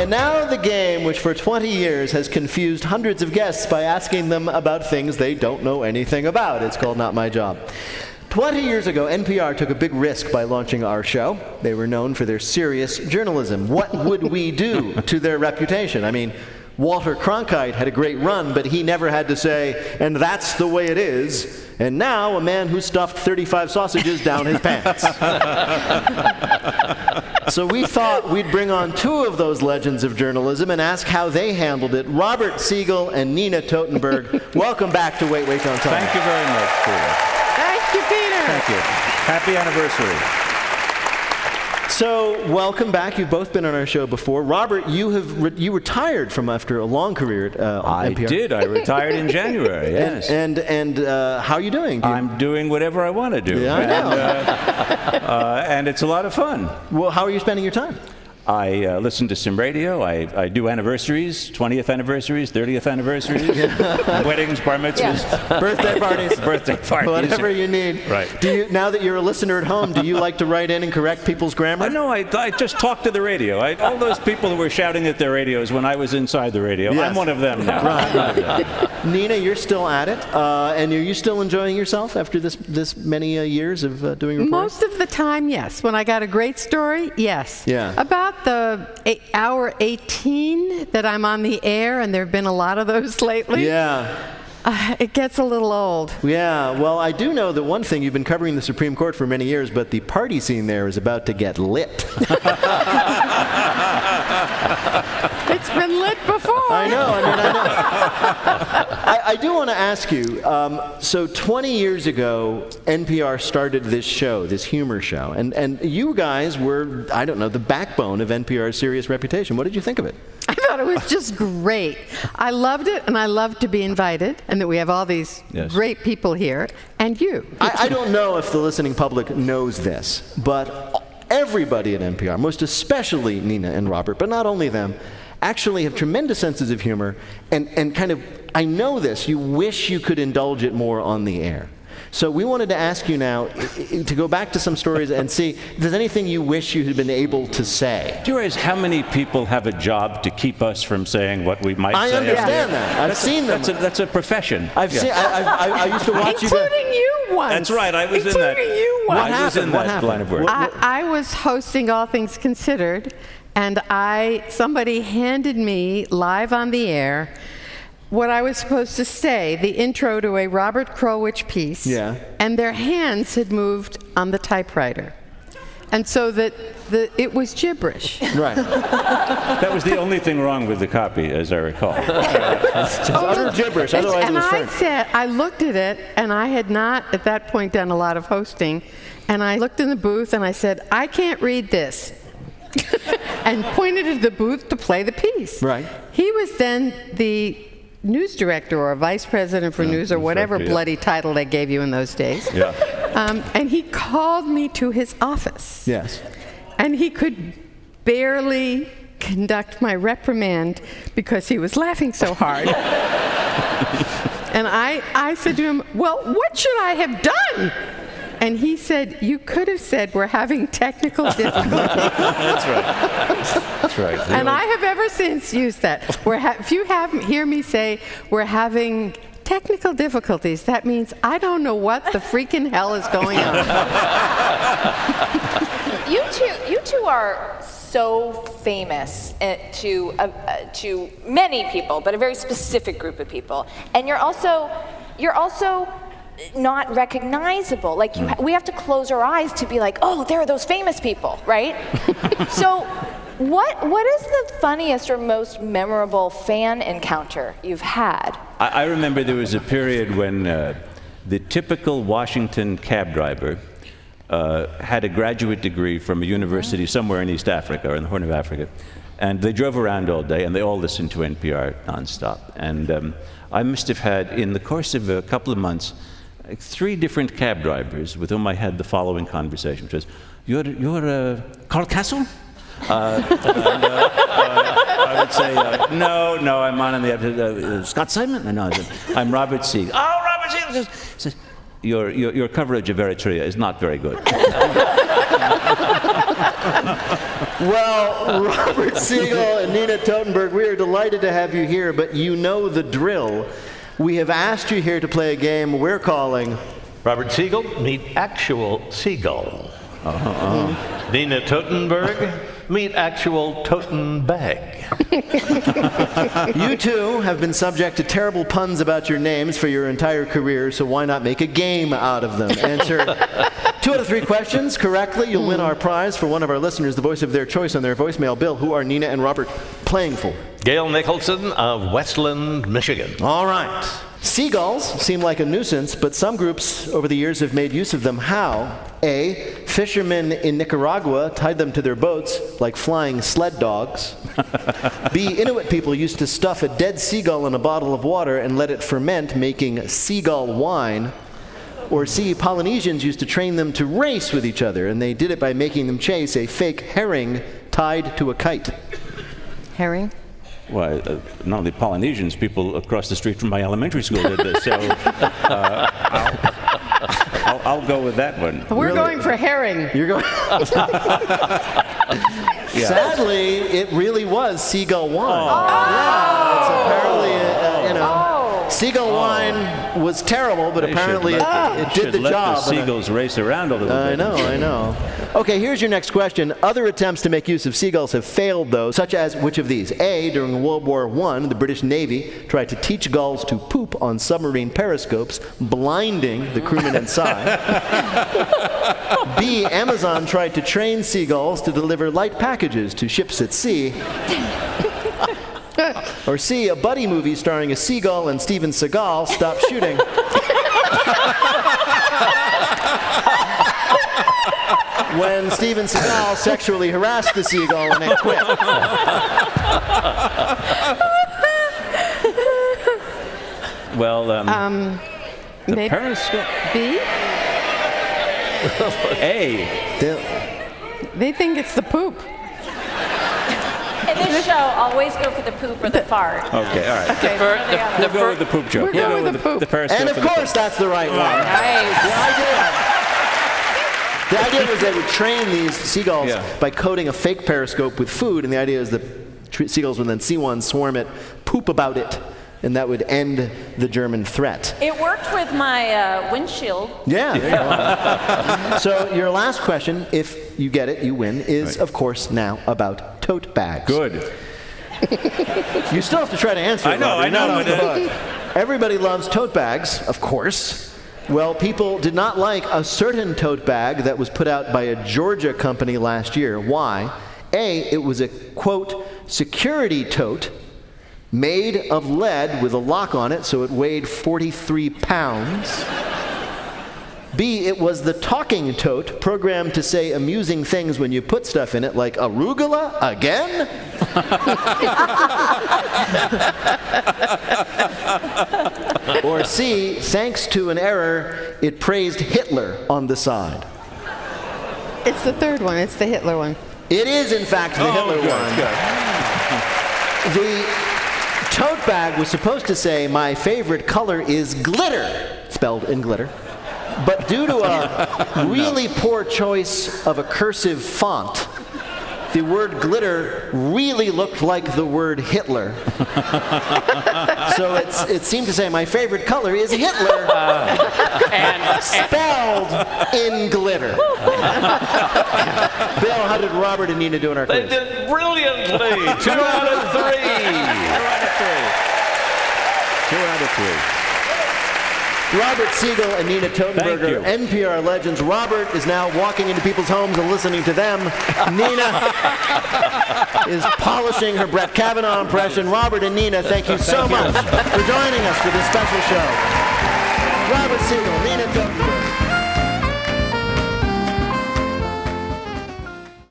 And now the game, which for 20 years has confused hundreds of guests by asking them about things they don't know anything about. It's called Not My Job. 20 years ago, NPR took a big risk by launching our show. They were known for their serious journalism. What would we do to their reputation? I mean, Walter Cronkite had a great run, but he never had to say, and that's the way it is. And now, a man who stuffed 35 sausages down his pants. So we thought we'd bring on two of those legends of journalism and ask how they handled it. Robert Siegel and Nina Totenberg, welcome back to Wait, Wait, Don't Tell Me. Thank you very much, Peter. Thank you, Peter. Thank you. Happy anniversary. So, welcome back. You've both been on our show before. Robert, you retired from after a long career at NPR. I did. I retired in January, yes. And how are you doing? I'm doing whatever I want to do. Yeah, I know. And it's a lot of fun. Well, how are you spending your time? I listen to some radio. I do anniversaries, 20th anniversaries, 30th anniversaries, weddings, bar mitzvahs, birthday parties, whatever you need. Right. Now that you're a listener at home, do you like to write in and correct people's grammar? No, I just talk to the radio. All those people who were shouting at their radios when I was inside the radio, yes. I'm one of them now. Right. Nina, you're still at it, and are you still enjoying yourself after this many years of doing reporting? Most of the time, yes. When I got a great story, yes. Yeah. About the hour 18 that I'm on the air, and there have been a lot of those lately. Yeah. It gets a little old. Yeah, well, I do know that one thing, you've been covering the Supreme Court for many years, but the party scene there is about to get lit. It's been lit before. I know. I do want to ask you, so 20 years ago, NPR started this show, this humor show, and you guys were, I don't know, the backbone of NPR's serious reputation. What did you think of it? I thought it was just great. I loved it, and I loved to be invited, and that we have all these great people here, and you. I don't know if the listening public knows this, but everybody at NPR, most especially Nina and Robert, but not only them, actually have tremendous senses of humor, and kind of, I know this, you wish you could indulge it more on the air. So we wanted to ask you now to go back to some stories and see if there's anything you wish you had been able to say. Do you realize how many people have a job to keep us from saying what we might say? I understand that. I've seen them. That's a profession. I used to watch you. Including you once. That's right. I was in that. Including you once. I was in that line of work. I was hosting All Things Considered, and somebody handed me live on the air what I was supposed to say, the intro to a Robert Krulwich piece, and their hands had moved on the typewriter. And so it was gibberish. Right. That was the only thing wrong with the copy, as I recall. It's utter gibberish, otherwise it was French. I looked at it, and I had not, at that point, done a lot of hosting, and I looked in the booth, and I said, I can't read this. And pointed at the booth to play the piece. Right. He was then the news director or vice president for news or whatever bloody title they gave you in those days. Yeah. And he called me to his office. Yes. And he could barely conduct my reprimand because he was laughing so hard. And I said to him, well, what should I have done? And he said, you could have said, we're having technical difficulties. That's right. That's right. And I have ever since used that. If you hear me say, we're having technical difficulties, that means I don't know what the freaking hell is going on. You two are so famous to many people, but a very specific group of people. And you're also not recognizable. Like we have to close our eyes to be like, oh, there are those famous people, right? So what is the funniest or most memorable fan encounter you've had? I remember there was a period when the typical Washington cab driver had a graduate degree from a university somewhere in East Africa or in the Horn of Africa. And they drove around all day, and they all listened to NPR nonstop. And I must have had, in the course of a couple of months, 3 different cab drivers with whom I had the following conversation, which was, you're Carl Castle? I would say, no, I'm on the episode. Scott Simon? No, I'm Robert Siegel. Oh, Robert Siegel! Says, your coverage of Eritrea is not very good. Well, Robert Siegel and Nina Totenberg, we are delighted to have you here, but you know the drill. We have asked you here to play a game we're calling Robert Siegel, meet actual seagull. Nina Totenberg, meet actual Toten bag. You two have been subject to terrible puns about your names for your entire career, so why not make a game out of them? Answer 2 out of 3 questions correctly, you'll win our prize for one of our listeners, the voice of their choice on their voicemail. Bill, who are Nina and Robert playing for? Gail Nicholson of Westland, Michigan. All right. Seagulls seem like a nuisance, but some groups over the years have made use of them. How? A, fishermen in Nicaragua tied them to their boats like flying sled dogs. B, Inuit people used to stuff a dead seagull in a bottle of water and let it ferment, making seagull wine. Or C, Polynesians used to train them to race with each other, and they did it by making them chase a fake herring tied to a kite. Herring? Well, not only Polynesians, people across the street from my elementary school did this, so I'll go with that one. We're going for herring. You're going. Sadly, it really was seagull wine. Yeah, it's apparently, seagull wine was terrible, but apparently it did the job. The seagulls race around a little bit. I know. Okay, here's your next question. Other attempts to make use of seagulls have failed, though, such as which of these? A, during World War I, the British Navy tried to teach gulls to poop on submarine periscopes, blinding the crewmen inside. B, Amazon tried to train seagulls to deliver light packages to ships at sea. Or C, a buddy movie starring a seagull and Steven Seagal stopped shooting. When Steven Seagal sexually harassed the seagull and it quit. Well, the Maybe periscope. B? A. They think it's the poop. In this show, always go for the poop or the fart. Okay, all right. Okay. We'll go with the poop joke. We're going with the poop. The periscope And of course, that's the right one. Nice. The idea was they would train these seagulls Yeah. by coating a fake periscope with food, and the idea is that seagulls would then see one, swarm it, poop about it, and that would end the German threat. It worked with my windshield. Yeah. There you go. So your last question, if you get it, you win, is of course now about tote bags. Good. You still have to try to answer it. I know, Robert. I know, Not off the but, book. Everybody loves tote bags, of course. Well, people did not like a certain tote bag that was put out by a Georgia company last year. Why? A, it was a, quote, security tote made of lead with a lock on it, so it weighed 43 pounds. B, it was the talking tote programmed to say amusing things when you put stuff in it, like arugula again? Or C, thanks to an error, it praised Hitler on the side. It's the third one. It's the Hitler one. It is, in fact, the Hitler one. The tote bag was supposed to say, my favorite color is glitter, spelled in glitter. But due to a really poor choice of a cursive font, the word glitter really looked like the word Hitler. So it seemed to say, my favorite color is Hitler, and spelled in glitter. Bill, how did Robert and Nina do in our They quiz? did brilliantly. 2 out of 3. 2 out of 3. Robert Siegel and Nina Totenberger, NPR legends. Robert is now walking into people's homes and listening to them. Nina is polishing her Brett Kavanaugh impression. Robert and Nina, thank you so much for joining us for this special show. Robert Siegel, Nina Totenberger.